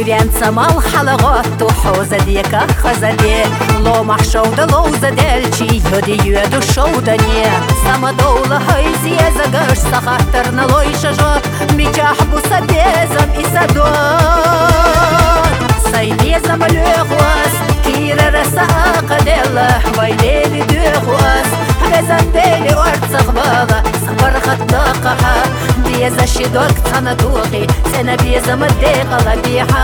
Венца мал халаготу хозадека хазаде Ло махшоуда лоузадельчи йоди юеду шоудане Самадоула хайзия загаш сахартар на лойша жот Мичахбу сабезам и садот Сайбезам лёхуас Кира раса акадела Вайлели дёхуас Безандели варцахбала Сабархат дақаха Беза шидок цанадухи Сена беза мадеqala biha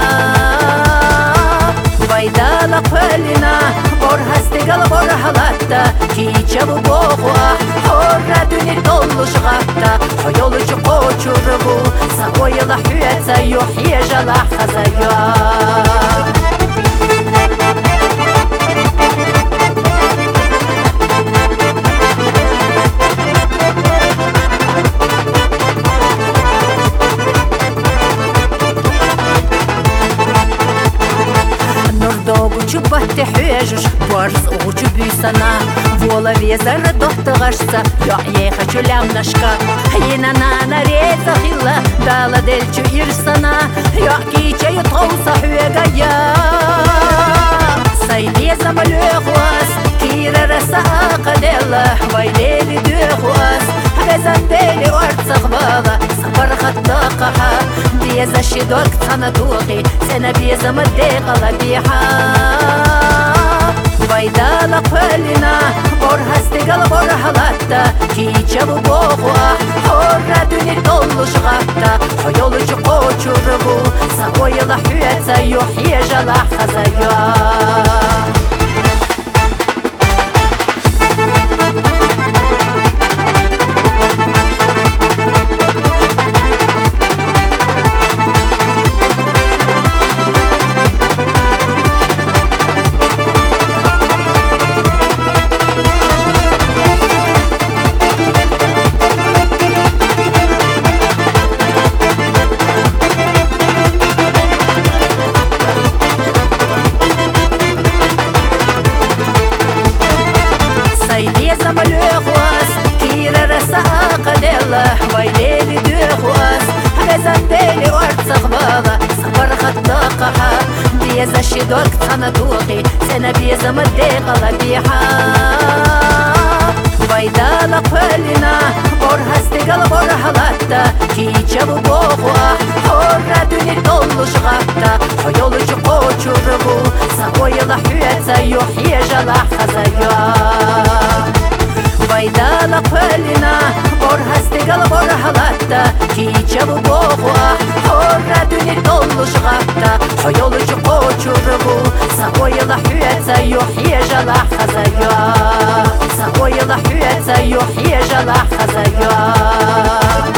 Vaydala qölina Bor hastigal bor halatta Kicha bu boğua Horra dünü dollu şıqatta Hoyolucu qoçurbu Sahoyla hüyetsa Yuh yejala xazaya Чубатте хюежуш, борс угучу бюсана Вола везара доhtығашса, я хочу лямнашка Ена нана реца хилла, дала дельчу ирсана Я кичаю тоуса хюега я Сайбезам лёхуас, кира раса акадела Вайлели дёхуас, безандели варцахбала Сабархат дақаха, беза шидок цанадухи Сена безам деqala biha Vaydala qölina Bor hastigal bor halatta Kicha bu boğua Horra dünü dollu şıqatta Hoyolucu qoçurbu Sahoyla hüyetsa Yuh yejala xazaya Saybezam lёхуас, кира раса акадела Вайлели дёхуас, безандели варцахбала Сабархат дақаха, беза шидок цанадухи Сена безам деqala biha Vaydala qölina Bor hastigal bor halatta Kicha bu boğua Horra dünü dollu şıqatta Hoyolucu qoçurbu Sahoyla hüyetsa Yuh yejala xazaya Vaydala qölina Bor hastigal bor halatta Kicha bu boğua Horra dünü dollu şıqatta Hoyolucu qoçurbu Sahoyla hüyetsa Yuh yejala xazaya Sahoyla hüyetsa Yuh yejala xazaya